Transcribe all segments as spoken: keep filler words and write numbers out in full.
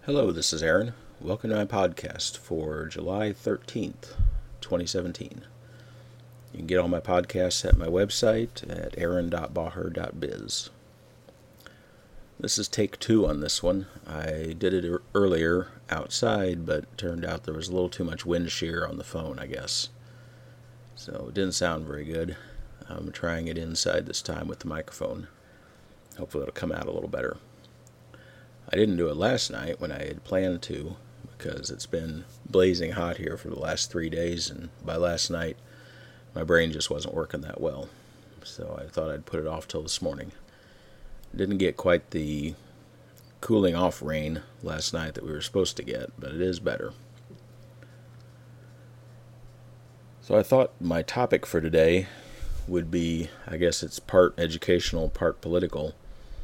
Hello, this is Aaron. Welcome to my podcast for July thirteenth, twenty seventeen. You can get all my podcasts at my website at aaron dot baher dot biz. This is take two on this one. I did it earlier outside, but it turned out there was a little too much wind shear on the phone, I guess. So it didn't sound very good. I'm trying it inside this time with the microphone. Hopefully it'll come out a little better. I didn't do it last night when I had planned to because it's been blazing hot here for the last three days, and by last night my brain just wasn't working that well. So I thought I'd put it off till this morning. Didn't get quite the cooling off rain last night that we were supposed to get, but it is better. So I thought my topic for today would be, I guess it's part educational, part political.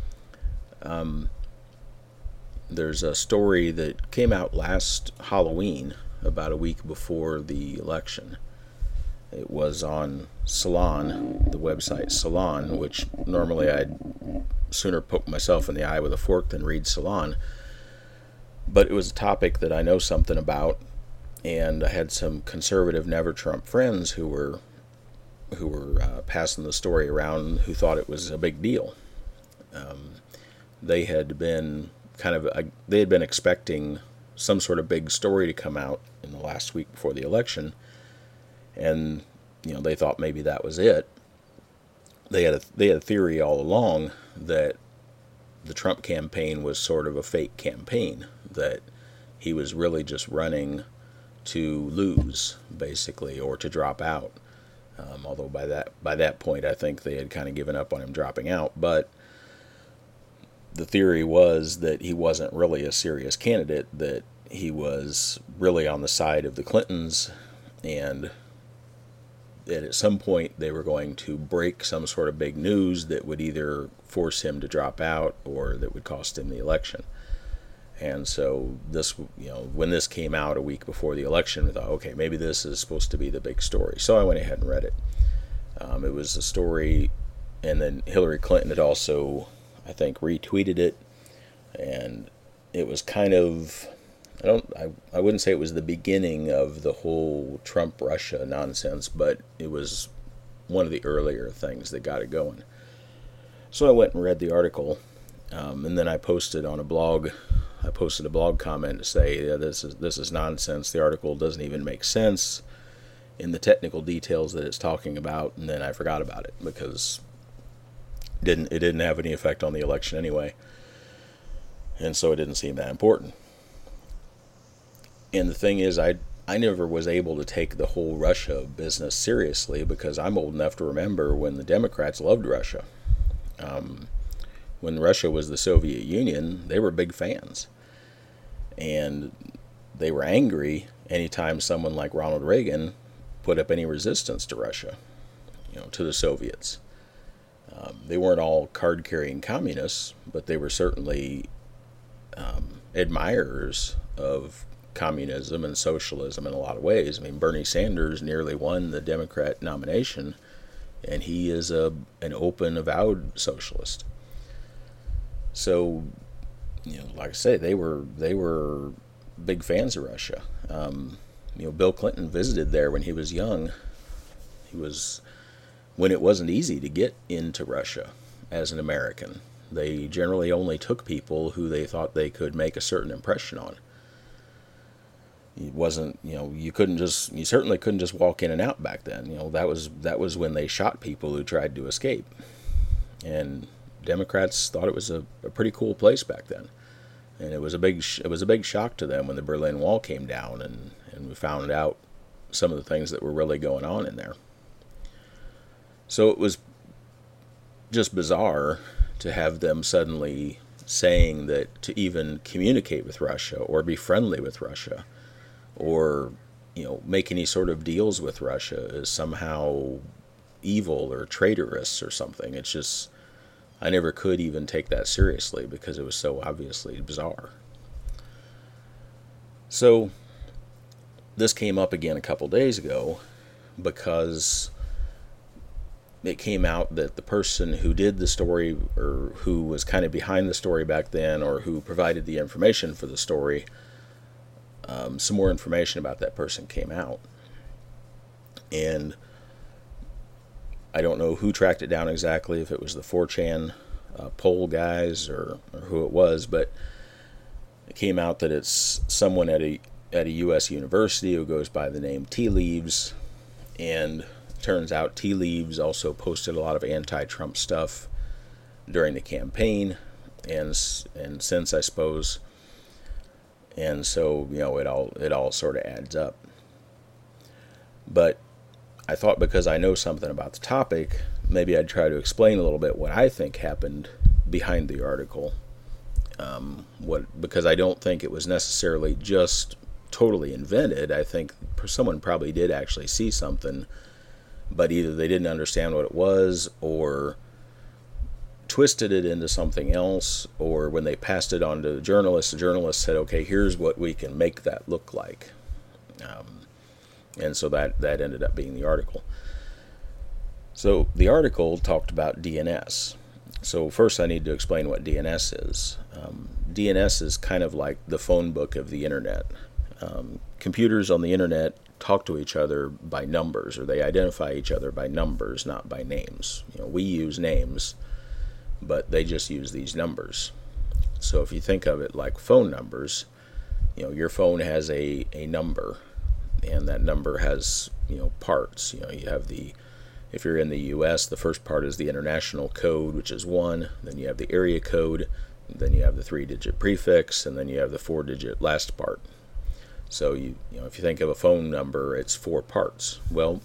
Um, There's a story that came out last Halloween, about a week before the election. It was on Salon, the website Salon, which normally I'd sooner poke myself in the eye with a fork than read Salon. But it was a topic that I know something about, and I had some conservative Never Trump friends who were who were uh, passing the story around who thought it was a big deal. Um, they had been kind of uh, they had been expecting some sort of big story to come out in the last week before the election, and you know they thought maybe that was it. They had a, they had a theory all along that the Trump campaign was sort of a fake campaign, that he was really just running to lose, basically, or to drop out. Um, although by that by that point, I think they had kind of given up on him dropping out, but the theory was that he wasn't really a serious candidate, that he was really on the side of the Clintons, and that at some point they were going to break some sort of big news that would either force him to drop out or that would cost him the election. And so this, you know, when this came out a week before the election, we thought, okay, maybe this is supposed to be the big story. So I went ahead and read it. Um, it was a story, and then Hillary Clinton had also, I think, retweeted it, and it was kind of, I don't, I, I wouldn't say it was the beginning of the whole Trump-Russia nonsense, but it was one of the earlier things that got it going. So I went and read the article, um, and then I posted on a blog, I posted a blog comment to say, yeah, this is this is nonsense. The article doesn't even make sense in the technical details that it's talking about, and then I forgot about it because Didn't it didn't have any effect on the election anyway, and so it didn't seem that important. And the thing is, I I never was able to take the whole Russia business seriously because I'm old enough to remember when the Democrats loved Russia. Um, when Russia was the Soviet Union, they were big fans, and they were angry anytime someone like Ronald Reagan put up any resistance to Russia, you know, to the Soviets. Um, they weren't all card-carrying communists, but they were certainly um, admirers of communism and socialism in a lot of ways. I mean, Bernie Sanders nearly won the Democrat nomination, and he is a an open, avowed socialist. So, you know, like I say, they were they were big fans of Russia. Um, you know, Bill Clinton visited there when he was young. He was when it wasn't easy to get into Russia as an American. They generally only took people who they thought they could make a certain impression on. It wasn't, you know, you couldn't just, you certainly couldn't just walk in and out back then. You know, that was that was when they shot people who tried to escape. And Democrats thought it was a, a pretty cool place back then. And it was a big it was a big shock to them when the Berlin Wall came down and, and we found out some of the things that were really going on in there. So it was just bizarre to have them suddenly saying that to even communicate with Russia or be friendly with Russia or, you know, make any sort of deals with Russia is somehow evil or traitorous or something. It's just, I never could even take that seriously because it was so obviously bizarre. So this came up again a couple days ago because it came out that the person who did the story, or who was kind of behind the story back then, or who provided the information for the story, um, some more information about that person came out. And I don't know who tracked it down exactly, if it was the four chan uh, poll guys or, or who it was, but it came out that it's someone at a at a U S university who goes by the name Tea Leaves, and turns out Tea Leaves also posted a lot of anti-Trump stuff during the campaign and and since, I suppose. And so, you know, it all it all sort of adds up. But I thought, because I know something about the topic, maybe I'd try to explain a little bit what I think happened behind the article. Um, what because I don't think it was necessarily just totally invented. I think someone probably did actually see something, but either they didn't understand what it was, or twisted it into something else, or when they passed it on to the journalist, the journalist said, okay, here's what we can make that look like. Um, and so that, that ended up being the article. So the article talked about D N S. So first I need to explain what D N S is. Um, D N S is kind of like the phone book of the internet. Um, computers on the internet talk to each other by numbers, or they identify each other by numbers, not by names. You know, we use names, but they just use these numbers. So if you think of it like phone numbers, you know, your phone has a, a number, and that number has, you know, parts. You know, you have the, if you're in the U S, the first part is the international code, which is one, then you have the area code, then you have the three-digit prefix, and then you have the four-digit last part. So you, you know, if you think of a phone number, it's four parts. Well,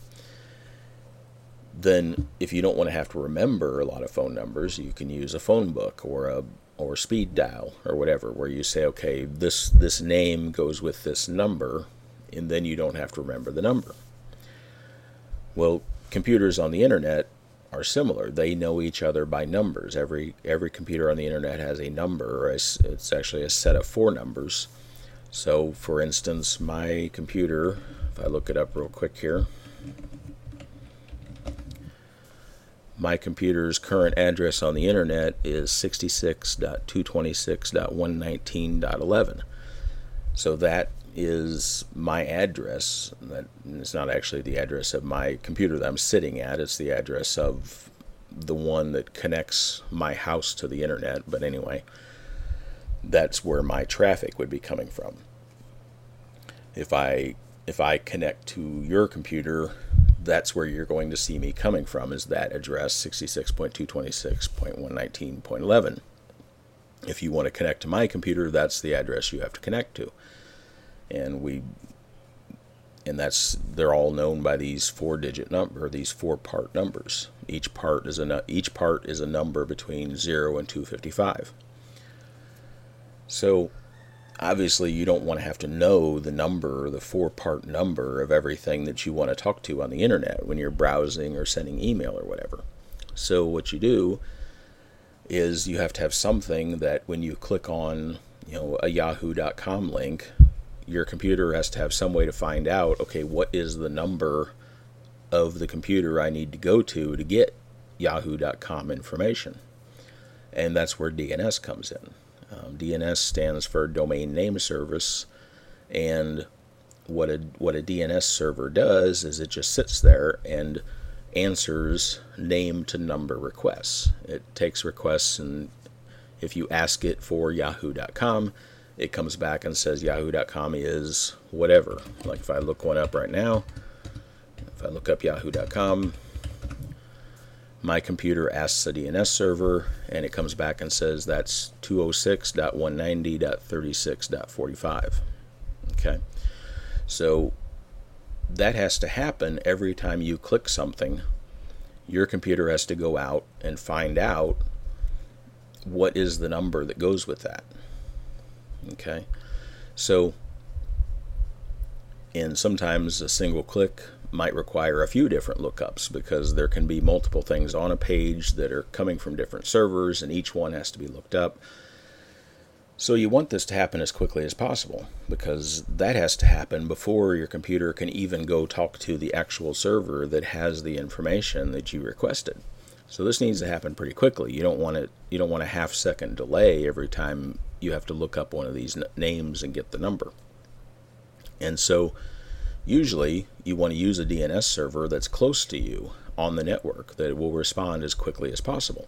then if you don't want to have to remember a lot of phone numbers, you can use a phone book or a or speed dial or whatever, where you say, okay, this this name goes with this number, and then you don't have to remember the number. Well, computers on the internet are similar. They know each other by numbers. Every every computer on the internet has a number, or a, it's actually a set of four numbers. So, for instance, my computer, if I look it up real quick here, my computer's current address on the internet is sixty-six dot two twenty-six dot one nineteen dot eleven. So that is my address. That it's not actually the address of my computer that I'm sitting at. It's the address of the one that connects my house to the internet. But anyway, that's where my traffic would be coming from. If I if I connect to your computer, that's where you're going to see me coming from, is that address, sixty-six dot two twenty-six dot one nineteen dot eleven. If you want to connect to my computer, that's the address you have to connect to. And we and that's they're all known by these four-digit number, these four-part numbers. Each part is a each part is a number between zero and two fifty-five. So obviously you don't want to have to know the number, the four-part number of everything that you want to talk to on the internet when you're browsing or sending email or whatever. So what you do is you have to have something that when you click on, you know, a yahoo dot com link, your computer has to have some way to find out, okay, what is the number of the computer I need to go to to get yahoo dot com information. And that's where D N S comes in. Um, D N S stands for Domain Name Service, and what a what a D N S server does is it just sits there and answers name to number requests. It takes requests, and if you ask it for yahoo dot com, it comes back and says yahoo dot com is whatever. Like if I look one up right now, if I look up yahoo dot com, my computer asks a D N S server, and it comes back and says that's two oh six dot one ninety dot thirty-six dot forty-five. Okay, so that has to happen every time you click something. Your computer has to go out and find out what is the number that goes with that. Okay, so and sometimes a single click might require a few different lookups, because there can be multiple things on a page that are coming from different servers, and each one has to be looked up. So you want this to happen as quickly as possible, because that has to happen before your computer can even go talk to the actual server that has the information that you requested. So this needs to happen pretty quickly. You don't want it, you don't want a half second delay every time you have to look up one of these n- names and get the number. And so usually you want to use a D N S server that's close to you on the network that will respond as quickly as possible.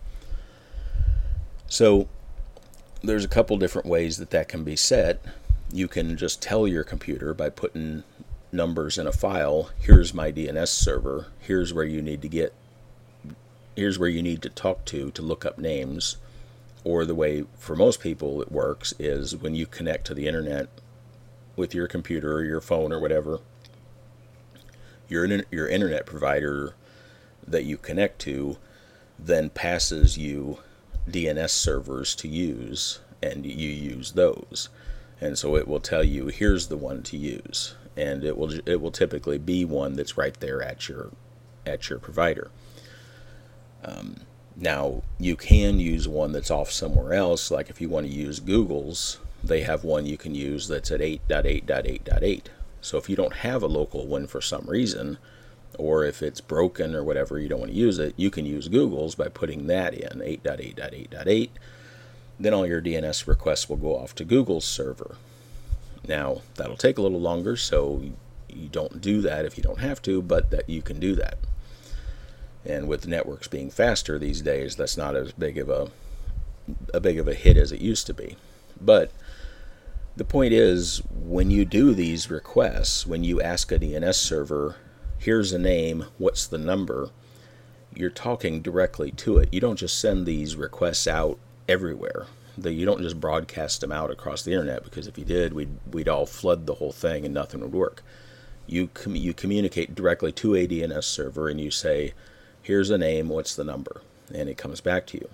So there's a couple different ways that that can be set. You can just tell your computer by putting numbers in a file, here's my D N S server, here's where you need to get, here's where you need to talk to to look up names. Or the way for most people it works is when you connect to the internet with your computer or your phone or whatever, your, your internet provider that you connect to then passes you D N S servers to use, and you use those. And so it will tell you, here's the one to use, and it will it will typically be one that's right there at your at your provider. Um, now you can use one that's off somewhere else. Like if you want to use Google's, they have one you can use that's at eight dot eight dot eight dot eight. So if you don't have a local one for some reason, or if it's broken or whatever, you don't want to use it, you can use Google's by putting that in, eight dot eight dot eight dot eight. Then all your D N S requests will go off to Google's server. Now, that'll take a little longer, so you don't do that if you don't have to, but that you can do that. And with networks being faster these days, that's not as big of a, a big of a hit as it used to be. But the point is, when you do these requests, when you ask a D N S server, here's a name, what's the number, you're talking directly to it. You don't just send these requests out everywhere. You don't just broadcast them out across the internet, because if you did, we'd, we'd all flood the whole thing and nothing would work. You, com- you communicate directly to a D N S server and you say, here's a name, what's the number? And it comes back to you.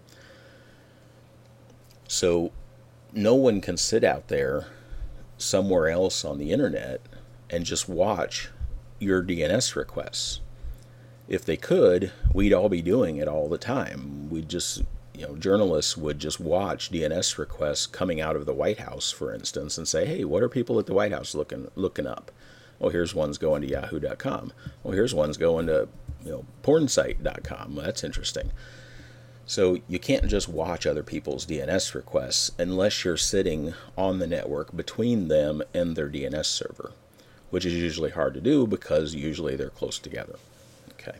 So no one can sit out there somewhere else on the internet and just watch your D N S requests. If they could, we'd all be doing it all the time. We'd just, you know, journalists would just watch D N S requests coming out of the White House, for instance, and say, hey, what are people at the White House looking looking up? Oh, here's one's going to yahoo dot com. Oh, here's one's going to, you know, pornsite dot com. Well, that's interesting. So you can't just watch other people's D N S requests unless you're sitting on the network between them and their D N S server, which is usually hard to do because usually they're close together. Okay.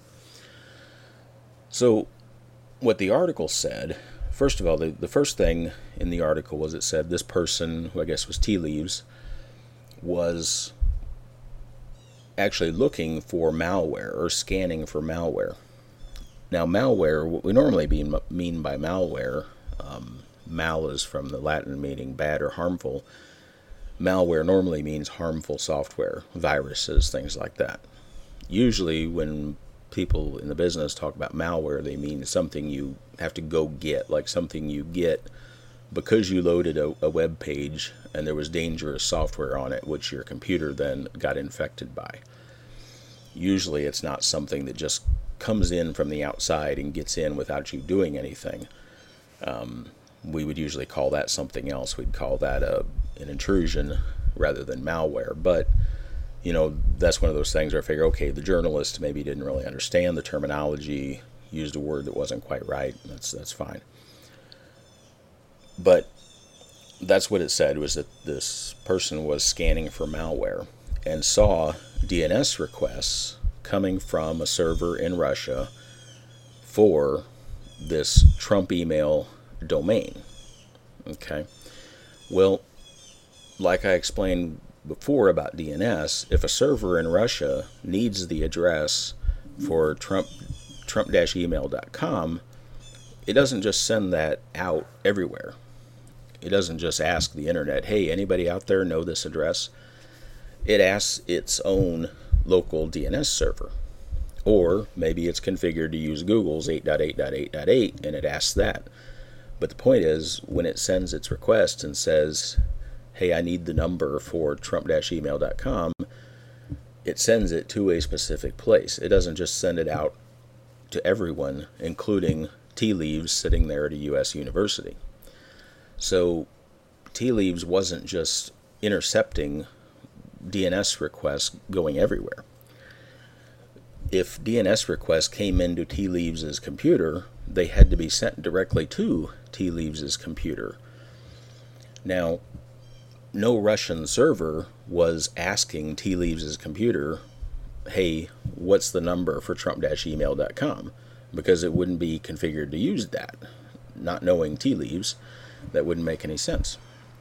So what the article said, first of all, the, the first thing in the article was it said this person, who I guess was Tea Leaves, was actually looking for malware or scanning for malware. Now, malware, what we normally mean, mean by malware, um, mal is from the Latin meaning bad or harmful. Malware normally means harmful software, viruses, things like that. Usually when people in the business talk about malware, they mean something you have to go get, like something you get because you loaded a, a web page and there was dangerous software on it, which your computer then got infected by. Usually it's not something that just comes in from the outside and gets in without you doing anything. Um, we would usually call that something else. We'd call that a, an intrusion rather than malware. But, you know, that's one of those things where I figure, okay, the journalist maybe didn't really understand the terminology, used a word that wasn't quite right. That's that's fine. But that's what it said, was that this person was scanning for malware and saw D N S requests coming from a server in Russia for this Trump email domain. Okay. Well, like I explained before about D N S, if a server in Russia needs the address for Trump trump dash email dot com, it doesn't just send that out everywhere. It doesn't just ask the internet, hey, anybody out there know this address? It asks its own local D N S server. Or maybe it's configured to use Google's eight dot eight dot eight dot eight and it asks that. But the point is, when it sends its request and says, hey, I need the number for trump dash email dot com, it sends it to a specific place. It doesn't just send it out to everyone, including Tea Leaves sitting there at a U S university. So Tea Leaves wasn't just intercepting D N S requests going everywhere. If D N S requests came into Tea Leaves' computer, they had to be sent directly to Tea Leaves' computer. Now, no Russian server was asking Tea Leaves' computer, hey, what's the number for Trump dash email dot com? Because it wouldn't be configured to use that. Not knowing Tea Leaves, that wouldn't make any sense.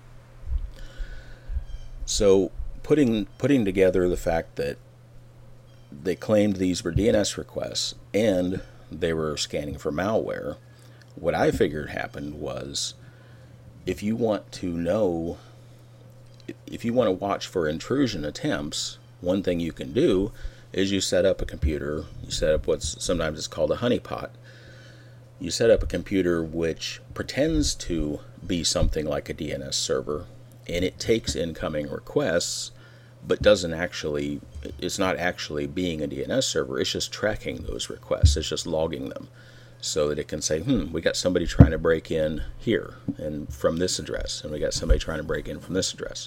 So putting putting together the fact that they claimed these were D N S requests and they were scanning for malware, what I figured happened was, if you want to know, if you want to watch for intrusion attempts, one thing you can do is you set up a computer, you set up what's sometimes it's called a honeypot. You set up a computer which pretends to be something like a D N S server, and it takes incoming requests, but doesn't actually, it's not actually being a D N S server, it's just tracking those requests, it's just logging them, so that it can say, hmm, we got somebody trying to break in here, and from this address, and we got somebody trying to break in from this address.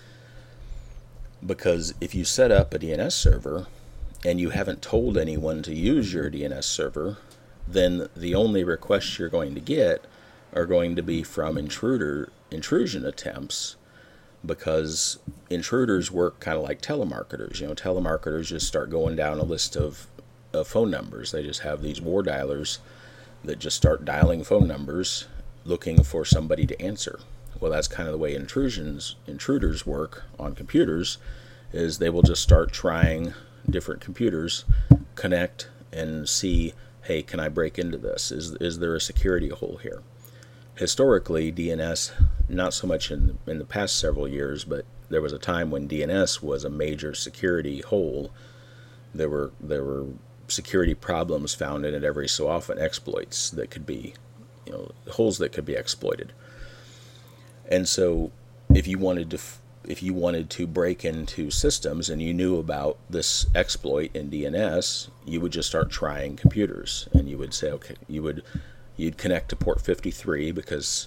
Because if you set up a D N S server, and you haven't told anyone to use your D N S server, then the only requests you're going to get are going to be from intruder intrusion attempts, because intruders work kind of like telemarketers. You know, telemarketers just start going down a list of, of phone numbers. They just have these war dialers that just start dialing phone numbers looking for somebody to answer. Well, that's kind of the way intrusions intruders work on computers, is they will just start trying different computers, connect, and see, hey, can I break into this? Is is there a security hole here? Historically, D N S, not so much in, in the past several years, but there was a time when D N S was a major security hole. There were there were security problems found in it every so often, exploits that could be, you know, holes that could be exploited. And so, if you wanted to if you wanted to break into systems and you knew about this exploit in D N S, you would just start trying computers, and you would say, okay, you would you'd connect to port fifty-three, because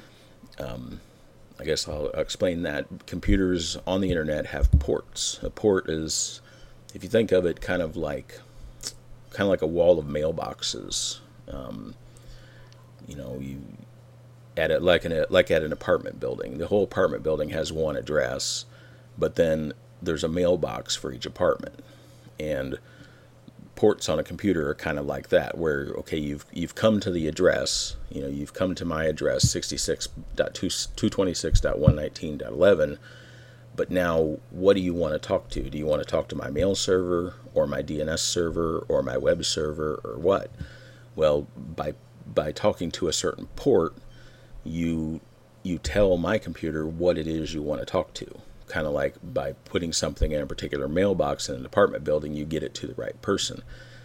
um, I guess I'll explain that. Computers on the internet have ports. A port is, if you think of it, kind of like kind of like a wall of mailboxes. Um, you know, you at it like an like at an apartment building. The whole apartment building has one address, but then there's a mailbox for each apartment, and ports on a computer are kind of like that, where, okay, you've you've come to the address, you know, you've come to my address, sixty-six dot two twenty-six dot one nineteen dot eleven, but now what do you want to talk to? Do you want to talk to my mail server, or my D N S server, or my web server, or what? Well, by by talking to a certain port, you you tell my computer what it is you want to talk to. Kind of like by putting something in a particular mailbox in an apartment building, you get it to the right person.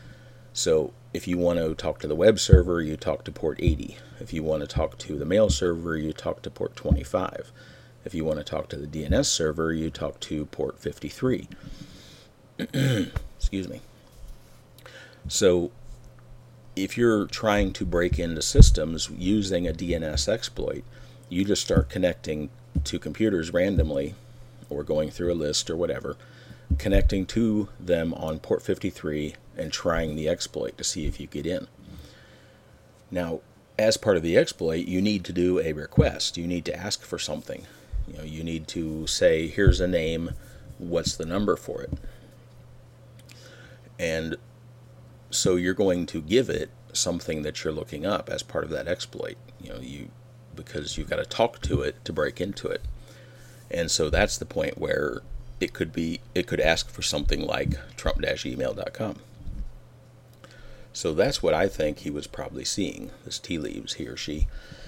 So if you want to talk to the web server, you talk to port eighty. If you want to talk to the mail server, you talk to port twenty-five. If you want to talk to the D N S server, you talk to port fifty-three. Excuse me. So if you're trying to break into systems using a D N S exploit, you just start connecting to computers randomly, or going through a list or whatever, connecting to them on port fifty-three and trying the exploit to see if you get in. Now, as part of the exploit, you need to do a request. You need to ask for something. You know, you need to say, here's a name, what's the number for it? And so you're going to give it something that you're looking up as part of that exploit. You know, you because you've got to talk to it to break into it. And so that's the point where it could be, it could ask for something like Trump dash email dot com. So that's what I think he was probably seeing. This Tea Leaves, he or she,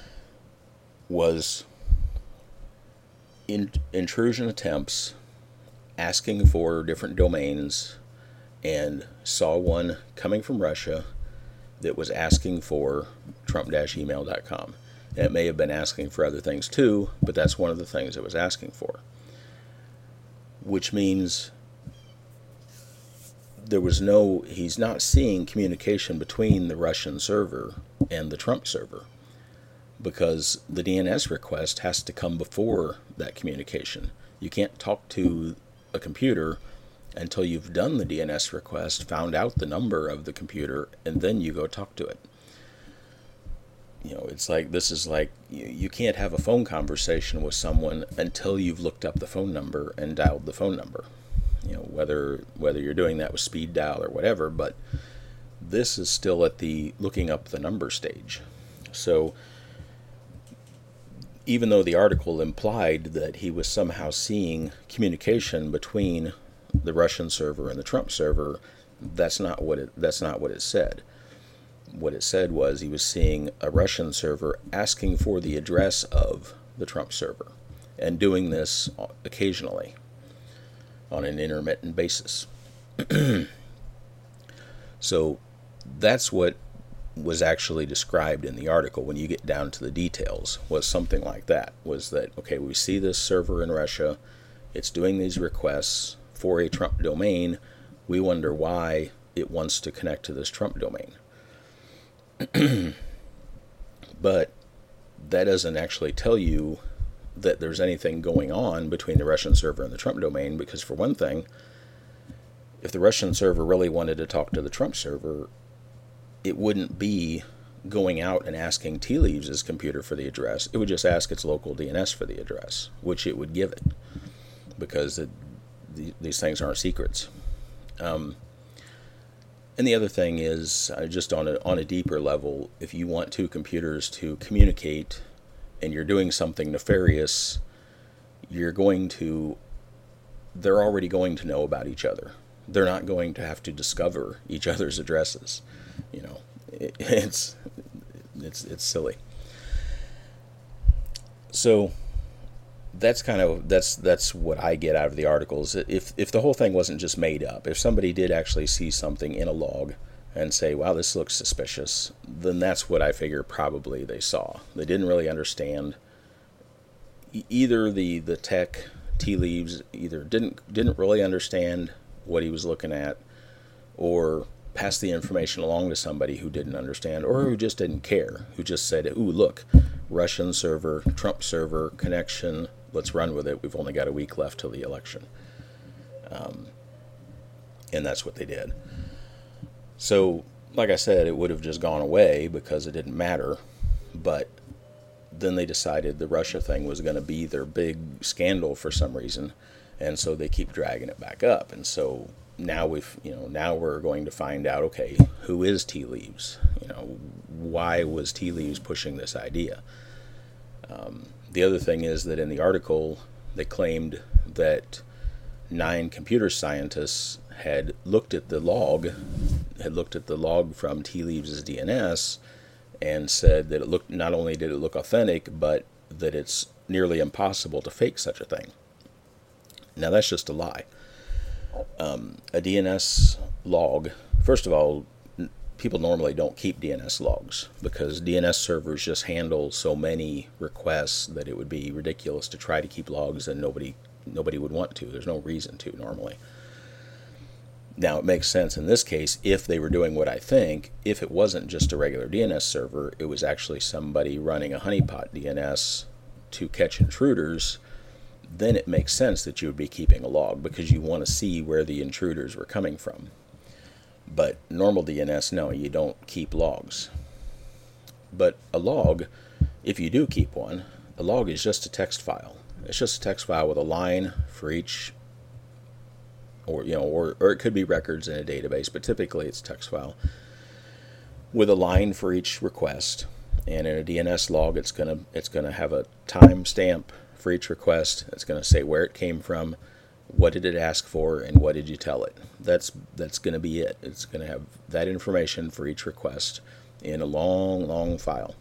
was in, intrusion attempts, asking for different domains, and saw one coming from Russia that was asking for Trump dash email dot com. And it may have been asking for other things too, but that's one of the things it was asking for. Which means there was no, he's not seeing communication between the Russian server and the Trump server. because the D N S request has to come before that communication. You can't talk to a computer until you've done the D N S request, found out the number of the computer, and then you go talk to it. You know, it's like, this is like, you, you can't have a phone conversation with someone until you've looked up the phone number and dialed the phone number. You know, whether whether you're doing that with speed dial or whatever, but this is still at the looking up the number stage. So even though the article implied that he was somehow seeing communication between the Russian server and the Trump server, that's not what it that's not what it said. What it said was he was seeing a Russian server asking for the address of the Trump server, and doing this occasionally on an intermittent basis. So that's what was actually described in the article when you get down to the details, was something like that. Was that, okay, we see this server in Russia, it's doing these requests for a Trump domain, we wonder why it wants to connect to this Trump domain. But that doesn't actually tell you that there's anything going on between the Russian server and the Trump domain, because for one thing, if the Russian server really wanted to talk to the Trump server, it wouldn't be going out and asking Tea Leaves' computer for the address. It would just ask its local D N S for the address, which it would give it, because it, the, these things aren't secrets. Um, and the other thing is, uh, just on a, on a deeper level, if you want two computers to communicate and you're doing something nefarious, you're going to, they're already going to know about each other. They're not going to have to discover each other's addresses. You know, it, it's, it's, it's silly. So that's kind of, that's, that's what I get out of the articles. If, if the whole thing wasn't just made up, if somebody did actually see something in a log and say, wow, this looks suspicious, then that's what I figure probably they saw. They didn't really understand. E- either the, the tech, Tea Leaves, either didn't didn't really understand what he was looking at, or passed the information along to somebody who didn't understand, or who just didn't care, who just said, ooh, look, Russian server, Trump server, connection, let's run with it. We've only got a week left till the election. Um, and that's what they did. So, like I said, it would have just gone away because it didn't matter. But then they decided the Russia thing was going to be their big scandal for some reason, and so they keep dragging it back up. And so now we've, you know, now we're going to find out, okay, who is Tea Leaves? You know, why was Tea Leaves pushing this idea? Um, the other thing is that in the article, they claimed that nine computer scientists had looked at the log, had looked at the log from Tea Leaves' D N S, and said that it looked, not only did it look authentic, but that it's nearly impossible to fake such a thing. Now that's just a lie. Um, a D N S log, first of all, n- people normally don't keep D N S logs, because D N S servers just handle so many requests that it would be ridiculous to try to keep logs, and nobody nobody would want to. There's no reason to normally. Now, it makes sense in this case if they were doing what I think. If it wasn't just a regular D N S server, it was actually somebody running a honeypot D N S to catch intruders, then it makes sense that you would be keeping a log, because you want to see where the intruders were coming from. But normal D N S, no, you don't keep logs. But a log, if you do keep one, a log is just a text file. It's just a text file with a line for each, or you know, or, or it could be records in a database, but typically it's a text file with a line for each request. And in a D N S log, it's gonna it's gonna have a time stamp for each request. It's gonna say where it came from, what did it ask for, and what did you tell it. That's that's gonna be it. It's gonna have that information for each request in a long, long file.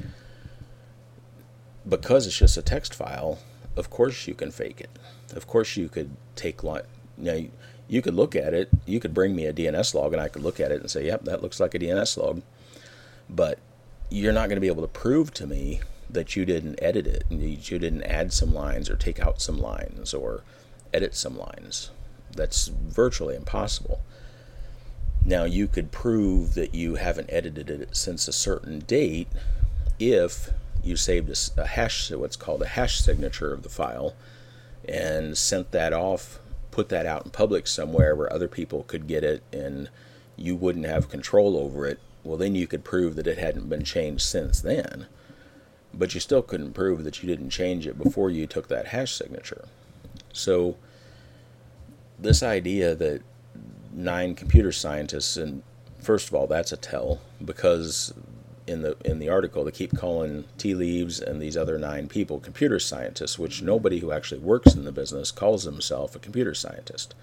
Because it's just a text file, of course you can fake it. Of course you could take line. Now, you, you could look at it. You could bring me a D N S log, and I could look at it and say, yep, that looks like a D N S log. But you're not going to be able to prove to me that you didn't edit it, and you didn't add some lines or take out some lines or edit some lines. That's virtually impossible. Now, you could prove that you haven't edited it since a certain date if you saved a, a hash, what's called a hash signature of the file, and sent that off, put that out in public somewhere where other people could get it and you wouldn't have control over it, well, then you could prove that it hadn't been changed since then. But you still couldn't prove that you didn't change it before you took that hash signature. So this idea that nine computer scientists, and first of all, that's a tell, because in the in the article they keep calling Tea Leaves and these other nine people computer scientists, which nobody who actually works in the business calls himself a computer scientist.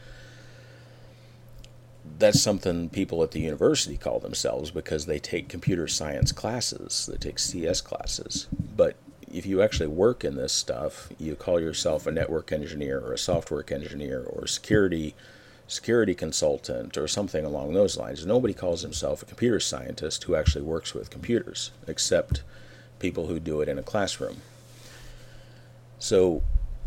That's something people at the university call themselves because they take computer science classes, they take C S classes. But if you actually work in this stuff, you call yourself a network engineer or a software engineer or a security security consultant or something along those lines. Nobody calls himself a computer scientist who actually works with computers, except people who do it in a classroom. So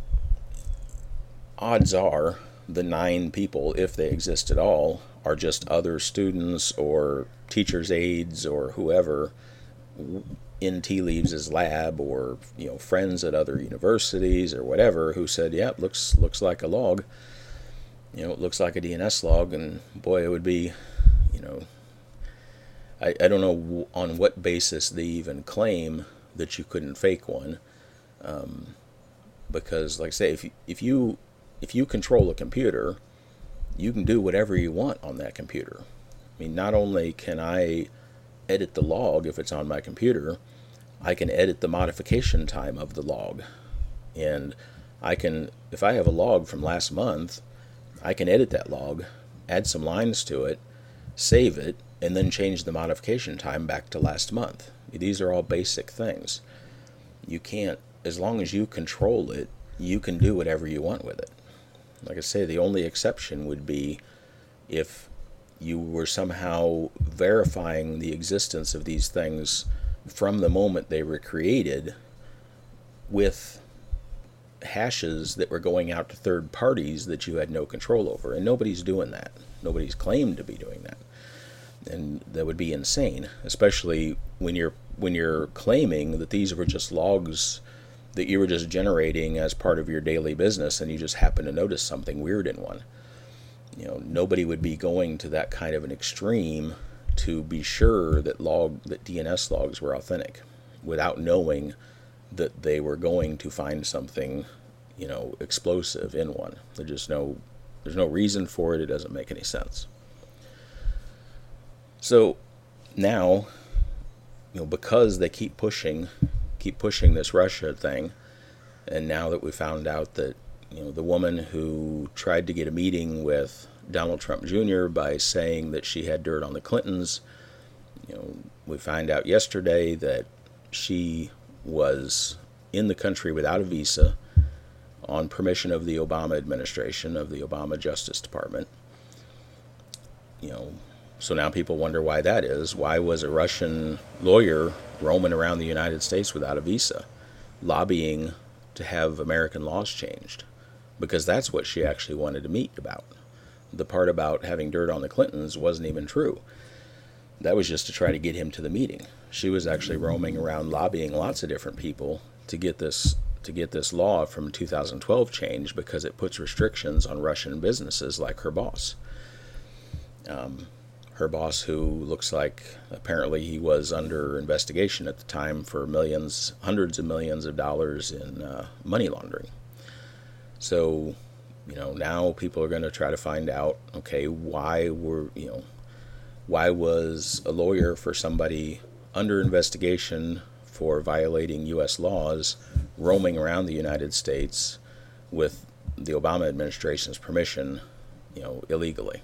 odds are the nine people, if they exist at all, are just other students or teachers' aides or whoever in Tea Leaves' lab, or you know, friends at other universities or whatever, who said, "Yeah, looks looks like a log. You know, it looks like a D N S log," and boy, it would be, you know, I, I don't know on what basis they even claim that you couldn't fake one, um, because, like I say, if you, if you if you control a computer, you can do whatever you want on that computer. I mean, not only can I edit the log if it's on my computer, I can edit the modification time of the log, and I can, if I have a log from last month, I can edit that log, add some lines to it, save it, and then change the modification time back to last month. These are all basic things. You can't, as long as you control it, you can do whatever you want with it. Like I say, the only exception would be if you were somehow verifying the existence of these things from the moment they were created with hashes that were going out to third parties that you had no control over. And nobody's doing that. Nobody's claimed to be doing that. And that would be insane, especially when you're when you're claiming that these were just logs that you were just generating as part of your daily business, and you just happen to notice something weird in one. You know, nobody would be going to that kind of an extreme to be sure that log that D N S logs were authentic without knowing that they were going to find something, you know, explosive in one. There's just no there's no reason for it. It doesn't make any sense. So now, you know, because they keep pushing keep pushing this Russia thing, and now that we found out that, you know, the woman who tried to get a meeting with Donald Trump Junior by saying that she had dirt on the Clintons, you know, we find out yesterday that she was in the country without a visa on permission of the Obama administration, of the Obama Justice Department. You know, so now people wonder why that is. Why was a Russian lawyer roaming around the United States without a visa, lobbying to have American laws changed? Because that's what she actually wanted to meet about. The part about having dirt on the Clintons wasn't even true. That was just to try to get him to the meeting. She was actually roaming around lobbying lots of different people to get this to get this law from two thousand twelve changed, because it puts restrictions on Russian businesses like her boss. Um, her boss, who looks like apparently he was under investigation at the time for millions, hundreds of millions of dollars in uh, money laundering. So, you know, now people are going to try to find out, okay, why were, you know, why was a lawyer for somebody under investigation for violating U S laws roaming around the United States with the Obama administration's permission, you know, illegally?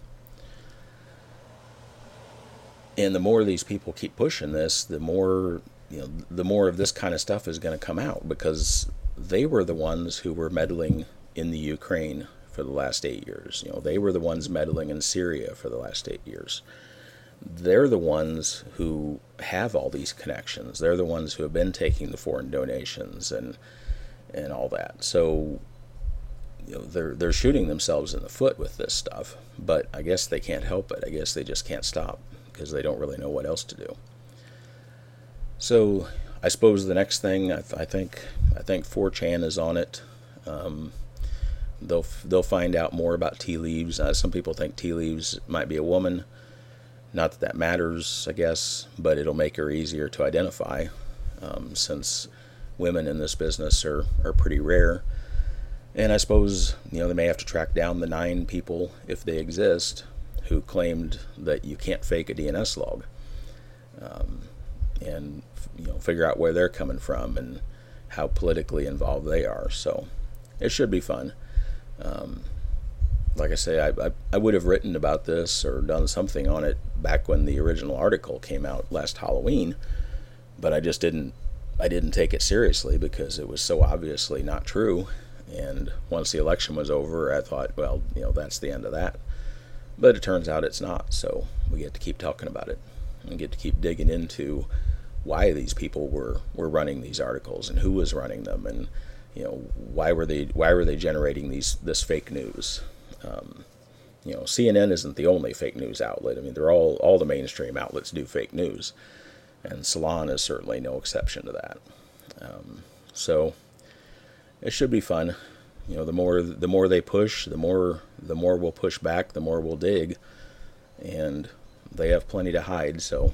And the more these people keep pushing this, the more, you know, the more of this kind of stuff is going to come out, because they were the ones who were meddling in the Ukraine for the last eight years. You know, they were the ones meddling in Syria for the last eight years. They're the ones who have all these connections. They're the ones who have been taking the foreign donations and and all that. So, you know, they're they're shooting themselves in the foot with this stuff. But I guess they can't help it. I guess they just can't stop, because they don't really know what else to do. So I suppose the next thing I, I think I think four chan is on it. Um, they'll they'll find out more about tea leaves. Uh, some people think tea leaves might be a woman. Not that that matters, I guess, but it'll make her easier to identify, um, since women in this business are, are pretty rare. And I suppose, you know, they may have to track down the nine people, if they exist, who claimed that you can't fake a D N S log, um, and, you know, figure out where they're coming from and how politically involved they are. So it should be fun. Um, like I say, I, I, I would have written about this or done something on it back when the original article came out last Halloween, but I just didn't I didn't take it seriously because it was so obviously not true. And once the election was over, I thought, well, you know, that's the end of that. But it turns out it's not, so we get to keep talking about it and get to keep digging into why these people were, were running these articles and who was running them, and, you know, why were they why were they generating these this fake news. Um, you know, C N N isn't the only fake news outlet. I mean, they're all all the mainstream outlets do fake news, and Salon is certainly no exception to that. Um, so it should be fun. You know, the more the more they push, the more the more we'll push back, the more we'll dig, and they have plenty to hide. So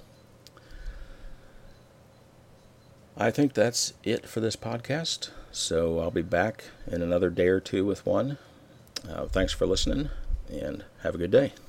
I think that's it for this podcast. So I'll be back in another day or two with one. Uh, thanks for listening, and have a good day.